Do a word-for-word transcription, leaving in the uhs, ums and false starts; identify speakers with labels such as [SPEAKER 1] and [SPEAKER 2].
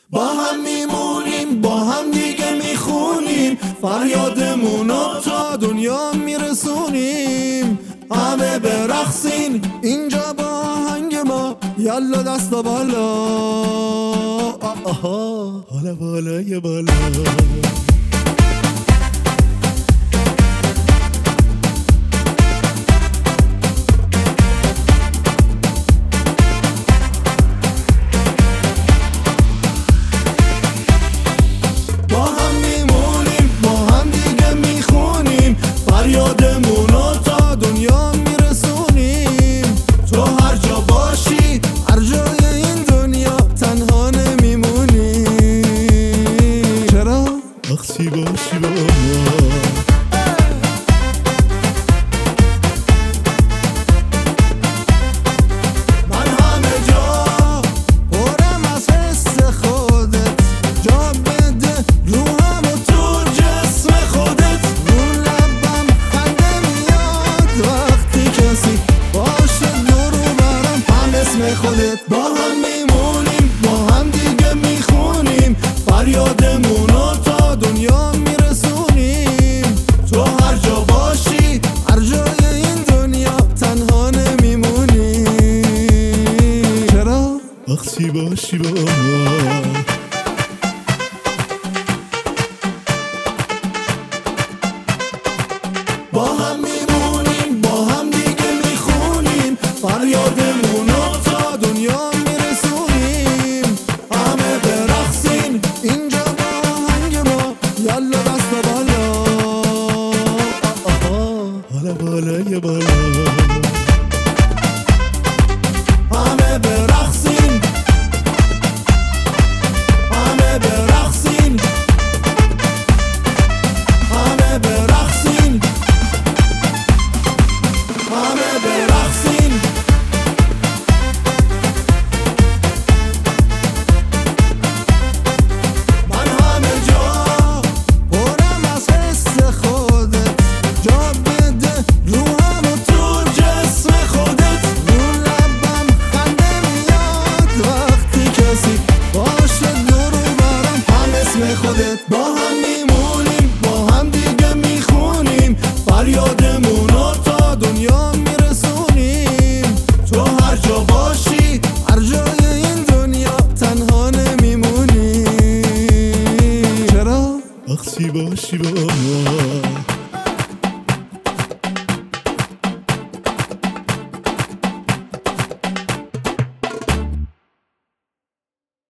[SPEAKER 1] با هم میمونیم، با هم دیگه میخونیم، فریادمونو تا دنیا میرسونیم. همه برقصین اینجا با آهنگ ما، یالا دستا بالا، آها حالا بالای بالا. فریادمونو تا دنیا میرسونیم. تو هر جا باشی، هر جای این دنیا تنها نمیمونی. چرا؟ وقتی باشی با ما. من همه جا پرم از حس خودت، جا بده روحم و تو جسم خودت. خودت با هم میمونیم، با هم دیگه میخونیم، فریادمونو تا دنیا میرسونیم. تو هر جا باشی، هر جای این دنیا تنها نمیمونی. چرا؟ وقتی باشی با ما. با هم میمونیم، با هم دیگه میخونیم، فریادمونو تا دنیا میرسونیم. همه برقصین اینجا با آهنگ ما، یالا دستا بالا، حالا بالای بالا. همه برقصین، همه برقصین، همه برقصین، همه برقصین. من همه جا پرم از حس خودت، جا بده روحم و تو جسم خودت. رو لبم خنده میاد وقتی کسی باشه دور و برم، هم اسم خودت. با هم میمونیم، با هم دیگه میخونیم، فریادمونو تا دنیا میرسونیم. تو هر جا باشی، هر جای این دنیا تنها نمیمونی. چرا؟ وقتی باشی با